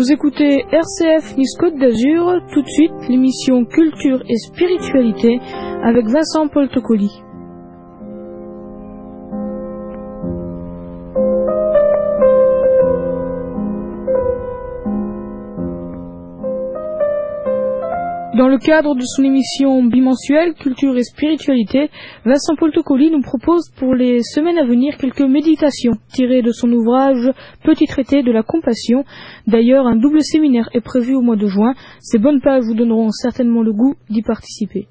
Vous écoutez RCF Nice Côte d'Azur, tout de suite l'émission Culture et Spiritualité avec Vincent Paul Tocoli. Dans le cadre de son émission bimensuelle Culture et Spiritualité, Vincent Paul Tocoli nous propose pour les semaines à venir quelques méditations tirées de son ouvrage Petit traité de la compassion. D'ailleurs, un double séminaire est prévu au mois de juin. Ces bonnes pages vous donneront certainement le goût d'y participer.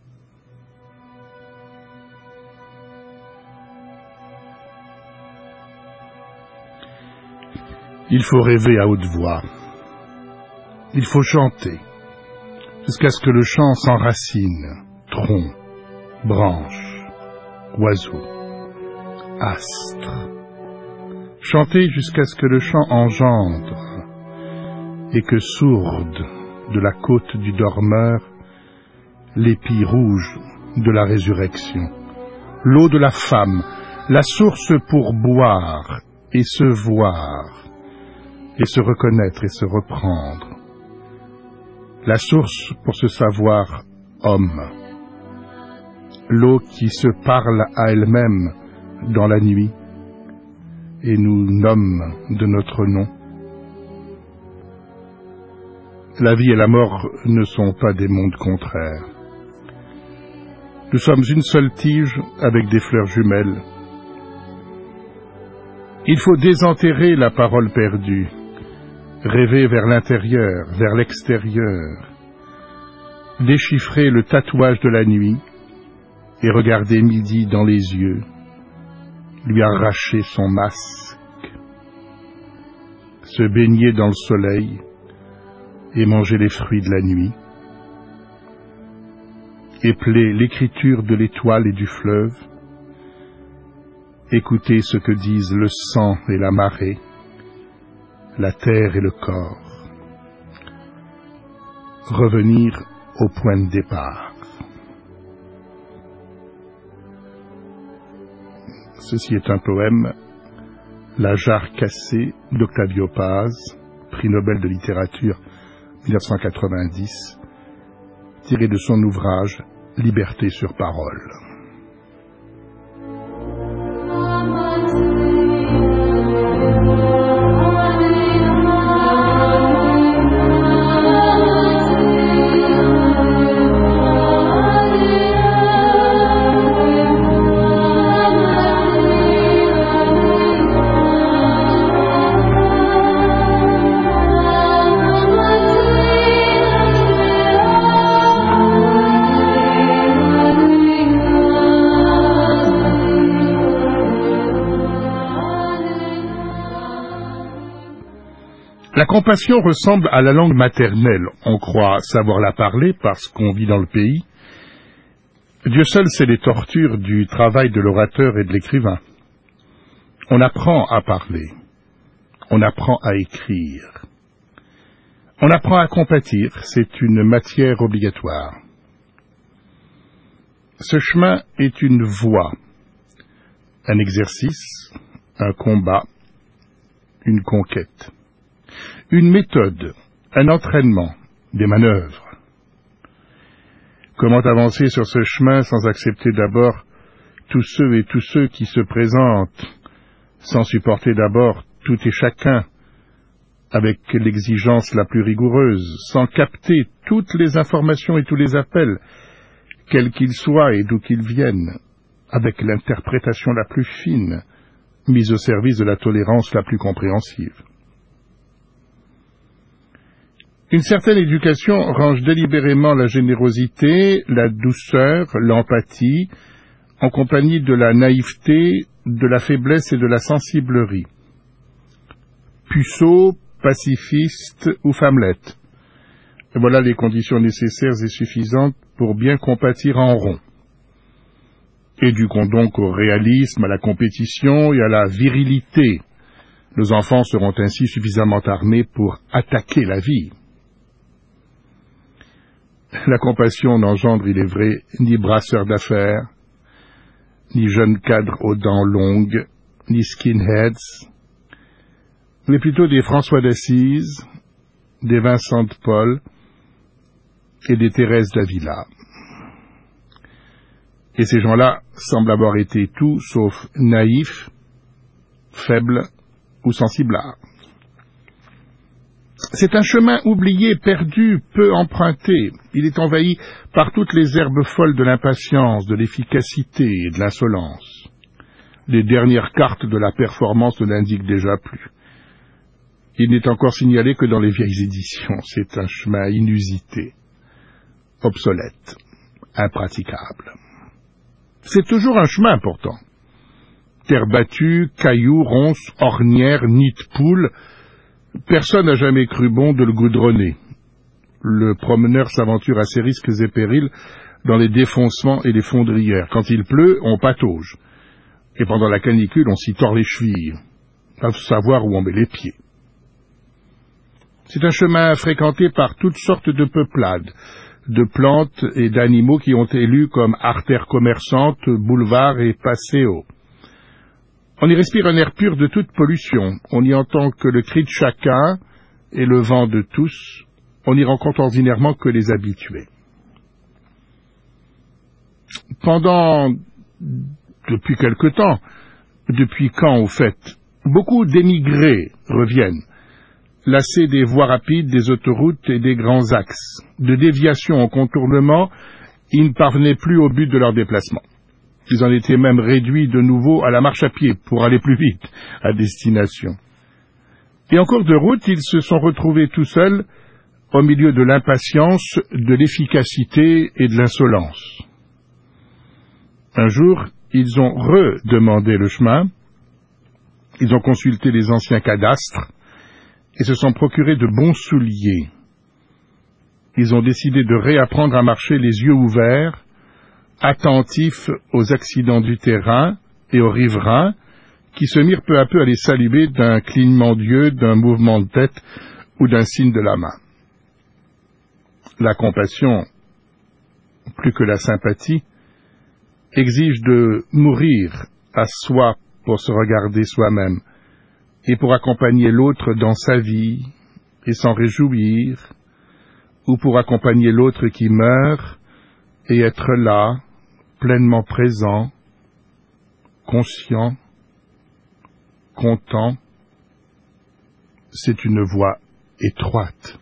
Il faut rêver à haute voix. Il faut chanter jusqu'à ce que le chant s'enracine, tronc, branche, oiseau, astre. Chanter jusqu'à ce que le chant engendre et que sourde de la côte du dormeur l'épi rouge de la résurrection, l'eau de la femme, la source pour boire et se voir et se reconnaître et se reprendre. La source pour se savoir homme, l'eau qui se parle à elle-même dans la nuit et nous nomme de notre nom. La vie et la mort ne sont pas des mondes contraires. Nous sommes une seule tige avec des fleurs jumelles. Il faut désenterrer la parole perdue, rêver vers l'intérieur, vers l'extérieur, déchiffrer le tatouage de la nuit et regarder midi dans les yeux, lui arracher son masque, se baigner dans le soleil et manger les fruits de la nuit, épeler l'écriture de l'étoile et du fleuve, écouter ce que disent le sang et la marée, la terre et le corps, revenir au point de départ. Ceci est un poème, La jarre cassée d'Octavio Paz, prix Nobel de littérature 1990, tiré de son ouvrage Liberté sur parole. La compassion ressemble à la langue maternelle. On croit savoir la parler parce qu'on vit dans le pays. Dieu seul sait les tortures du travail de l'orateur et de l'écrivain. On apprend à parler. On apprend à écrire. On apprend à compatir. C'est une matière obligatoire. Ce chemin est une voie, un exercice, un combat, une conquête. Une méthode, un entraînement, des manœuvres. Comment avancer sur ce chemin sans accepter d'abord tous ceux qui se présentent, sans supporter d'abord tout et chacun avec l'exigence la plus rigoureuse, sans capter toutes les informations et tous les appels, quels qu'ils soient et d'où qu'ils viennent, avec l'interprétation la plus fine, mise au service de la tolérance la plus compréhensive. Une certaine éducation range délibérément la générosité, la douceur, l'empathie, en compagnie de la naïveté, de la faiblesse et de la sensiblerie. Puceau, pacifiste ou femmelette. Voilà les conditions nécessaires et suffisantes pour bien compatir en rond. Éduquons donc au réalisme, à la compétition et à la virilité. Nos enfants seront ainsi suffisamment armés pour attaquer la vie. La compassion n'engendre, il est vrai, ni brasseurs d'affaires, ni jeunes cadres aux dents longues, ni skinheads, mais plutôt des François d'Assise, des Vincent de Paul et des Thérèse d'Avila. Et ces gens-là semblent avoir été tout sauf naïfs, faibles ou sensiblards. C'est un chemin oublié, perdu, peu emprunté. Il est envahi par toutes les herbes folles de l'impatience, de l'efficacité et de l'insolence. Les dernières cartes de la performance ne l'indiquent déjà plus. Il n'est encore signalé que dans les vieilles éditions. C'est un chemin inusité, obsolète, impraticable. C'est toujours un chemin pourtant. Terre battue, cailloux, ronces, ornières, nids de poules. Personne n'a jamais cru bon de le goudronner. Le promeneur s'aventure à ses risques et périls dans les défoncements et les fondrières. Quand il pleut, on patauge. Et pendant la canicule, on s'y tord les chevilles. À savoir où on met les pieds. C'est un chemin fréquenté par toutes sortes de peuplades, de plantes et d'animaux qui ont élu comme artères commerçantes, boulevards et passéos. On y respire un air pur de toute pollution. On n'y entend que le cri de chacun et le vent de tous. On n'y rencontre ordinairement que les habitués. Depuis quelque temps, depuis quand au fait, beaucoup d'émigrés reviennent, lassés des voies rapides, des autoroutes et des grands axes. De déviation en contournement, ils ne parvenaient plus au but de leur déplacement. Ils en étaient même réduits de nouveau à la marche à pied pour aller plus vite à destination. Et en cours de route, ils se sont retrouvés tout seuls au milieu de l'impatience, de l'efficacité et de l'insolence. Un jour, ils ont redemandé le chemin, ils ont consulté les anciens cadastres et se sont procurés de bons souliers. Ils ont décidé de réapprendre à marcher les yeux ouverts, attentifs aux accidents du terrain et aux riverains, qui se mirent peu à peu à les saluer d'un clignement d'yeux, d'un mouvement de tête ou d'un signe de la main. La compassion, plus que la sympathie, exige de mourir à soi pour se regarder soi-même et pour accompagner l'autre dans sa vie et s'en réjouir, ou pour accompagner l'autre qui meurt et être là, pleinement présent, conscient, content. C'est une voie étroite.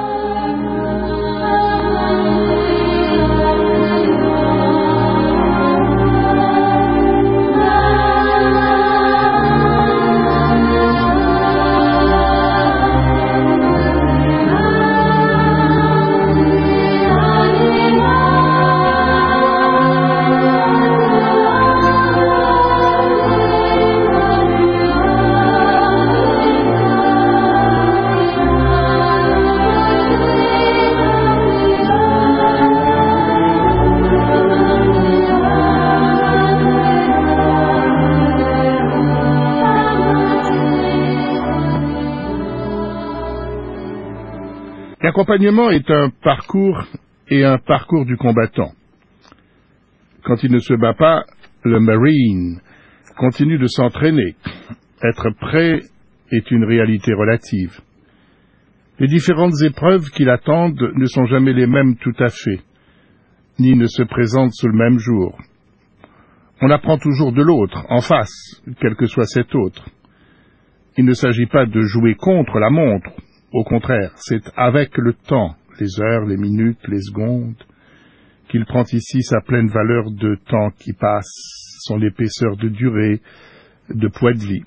L'accompagnement est un parcours et un parcours du combattant. Quand il ne se bat pas, le Marine continue de s'entraîner. Être prêt est une réalité relative. Les différentes épreuves qui l'attendent ne sont jamais les mêmes tout à fait, ni ne se présentent sous le même jour. On apprend toujours de l'autre, en face, quel que soit cet autre. Il ne s'agit pas de jouer contre la montre. Au contraire, c'est avec le temps, les heures, les minutes, les secondes, qu'il prend ici sa pleine valeur de temps qui passe, son épaisseur de durée, de poids de vie.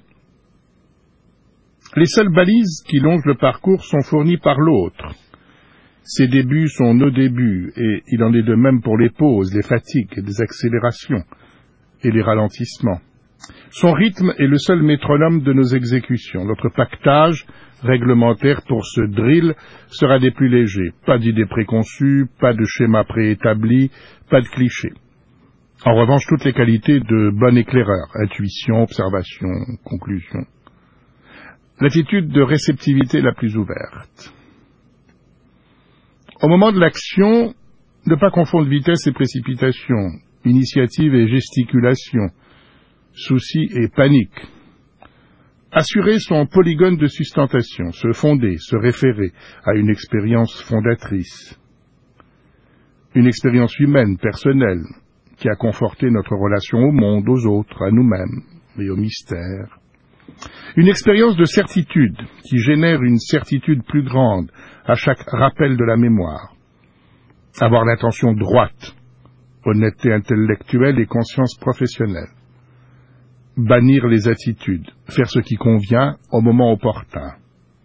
Les seules balises qui longent le parcours sont fournies par l'autre. Ses débuts sont nos débuts, et il en est de même pour les pauses, les fatigues, les accélérations et les ralentissements. Son rythme est le seul métronome de nos exécutions. Notre pactage réglementaire pour ce drill sera des plus légers. Pas d'idées préconçues, pas de schéma préétabli, pas de clichés. En revanche, toutes les qualités de bon éclaireur, intuition, observation, conclusion. L'attitude de réceptivité la plus ouverte. Au moment de l'action, ne pas confondre vitesse et précipitation, initiative et gesticulation, souci et panique. Assurer son polygone de sustentation, se fonder, se référer à une expérience fondatrice, une expérience humaine, personnelle, qui a conforté notre relation au monde, aux autres, à nous-mêmes et au mystère. Une expérience de certitude qui génère une certitude plus grande à chaque rappel de la mémoire. Avoir l'intention droite, honnêteté intellectuelle et conscience professionnelle. Bannir les attitudes, faire ce qui convient au moment opportun.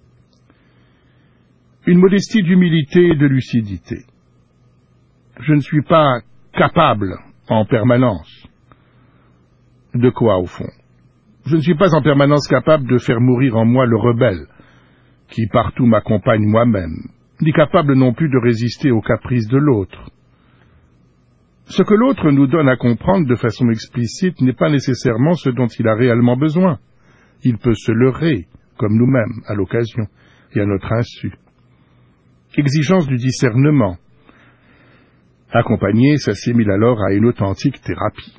Une modestie d'humilité et de lucidité. Je ne suis pas capable en permanence. De quoi, au fond? Je ne suis pas en permanence capable de faire mourir en moi le rebelle, qui partout m'accompagne moi-même, ni capable non plus de résister aux caprices de l'autre. Ce que l'autre nous donne à comprendre de façon explicite n'est pas nécessairement ce dont il a réellement besoin. Il peut se leurrer, comme nous-mêmes, à l'occasion, et à notre insu. Exigence du discernement. Accompagné s'assimile alors à une authentique thérapie.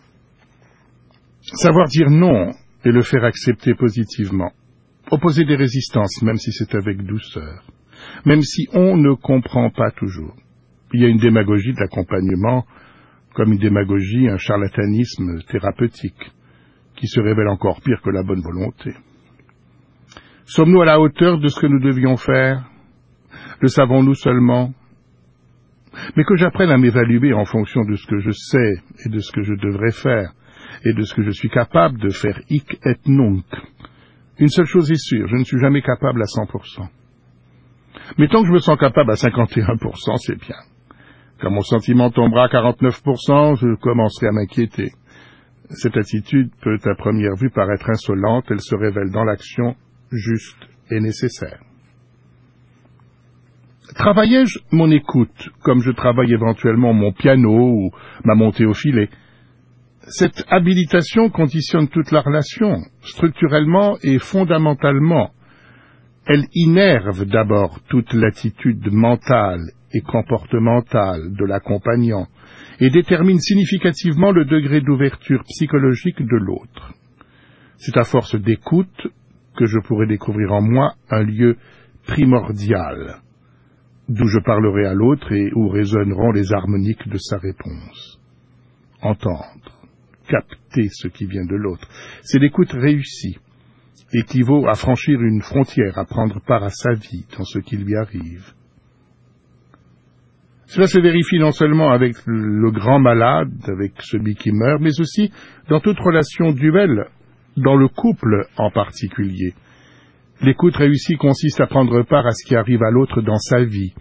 Savoir dire non et le faire accepter positivement. Opposer des résistances, même si c'est avec douceur. Même si on ne comprend pas toujours. Il y a une démagogie de l'accompagnement, comme une démagogie, un charlatanisme thérapeutique, qui se révèle encore pire que la bonne volonté. Sommes-nous à la hauteur de ce que nous devions faire? Le savons-nous seulement? Mais que j'apprenne à m'évaluer en fonction de ce que je sais et de ce que je devrais faire, et de ce que je suis capable de faire hic et nunc. Une seule chose est sûre, je ne suis jamais capable à 100%. Mais tant que je me sens capable à 51%, c'est bien. Quand mon sentiment tombera à 49%, je commencerai à m'inquiéter. Cette attitude peut à première vue paraître insolente, elle se révèle dans l'action juste et nécessaire. Travaillais-je mon écoute, comme je travaille éventuellement mon piano ou ma montée au filet? Cette habilitation conditionne toute la relation, structurellement et fondamentalement. Elle innerve d'abord toute l'attitude mentale et comportementale de l'accompagnant et détermine significativement le degré d'ouverture psychologique de l'autre. C'est à force d'écoute que je pourrai découvrir en moi un lieu primordial, d'où je parlerai à l'autre et où résonneront les harmoniques de sa réponse. Entendre, capter ce qui vient de l'autre, c'est l'écoute réussie, équivaut à franchir une frontière, à prendre part à sa vie dans ce qui lui arrive. Cela se vérifie non seulement avec le grand malade, avec celui qui meurt, mais aussi dans toute relation duelle, dans le couple en particulier. L'écoute réussie consiste à prendre part à ce qui arrive à l'autre dans sa vie.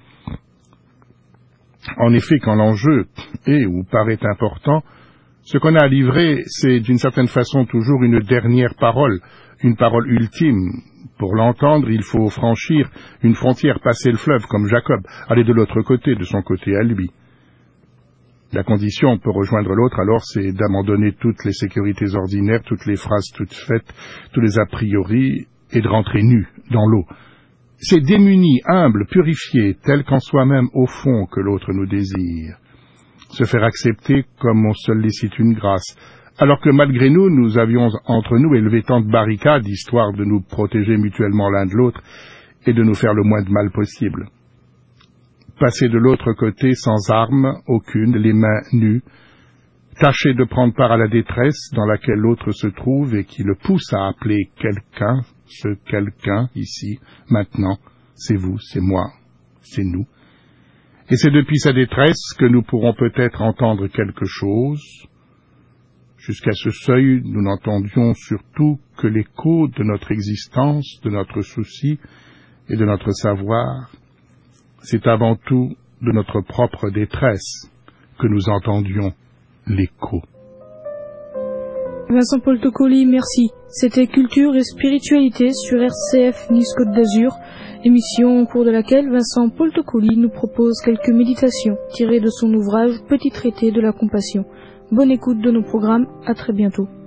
En effet, quand l'enjeu est ou paraît important, ce qu'on a à livrer, c'est d'une certaine façon toujours une dernière parole, une parole ultime. Pour l'entendre, il faut franchir une frontière, passer le fleuve comme Jacob, aller de l'autre côté, de son côté à lui. La condition pour rejoindre l'autre, alors, c'est d'abandonner toutes les sécurités ordinaires, toutes les phrases toutes faites, tous les a priori, et de rentrer nu dans l'eau. C'est démuni, humble, purifié, tel qu'en soi-même au fond que l'autre nous désire. Se faire accepter comme on sollicite une grâce, alors que malgré nous, nous avions entre nous élevé tant de barricades, histoire de nous protéger mutuellement l'un de l'autre et de nous faire le moins de mal possible. Passer de l'autre côté sans armes aucune, les mains nues, tâcher de prendre part à la détresse dans laquelle l'autre se trouve et qui le pousse à appeler quelqu'un, ce quelqu'un ici, maintenant, c'est vous, c'est moi, c'est nous. Et c'est depuis sa détresse que nous pourrons peut-être entendre quelque chose. Jusqu'à ce seuil, nous n'entendions surtout que l'écho de notre existence, de notre souci et de notre savoir. C'est avant tout de notre propre détresse que nous entendions l'écho. Vincent-Paul Toccoli, merci. C'était Culture et Spiritualité sur RCF Nice-Côte d'Azur, émission au cours de laquelle Vincent-Paul Toccoli nous propose quelques méditations tirées de son ouvrage Petit traité de la compassion. Bonne écoute de nos programmes, à très bientôt.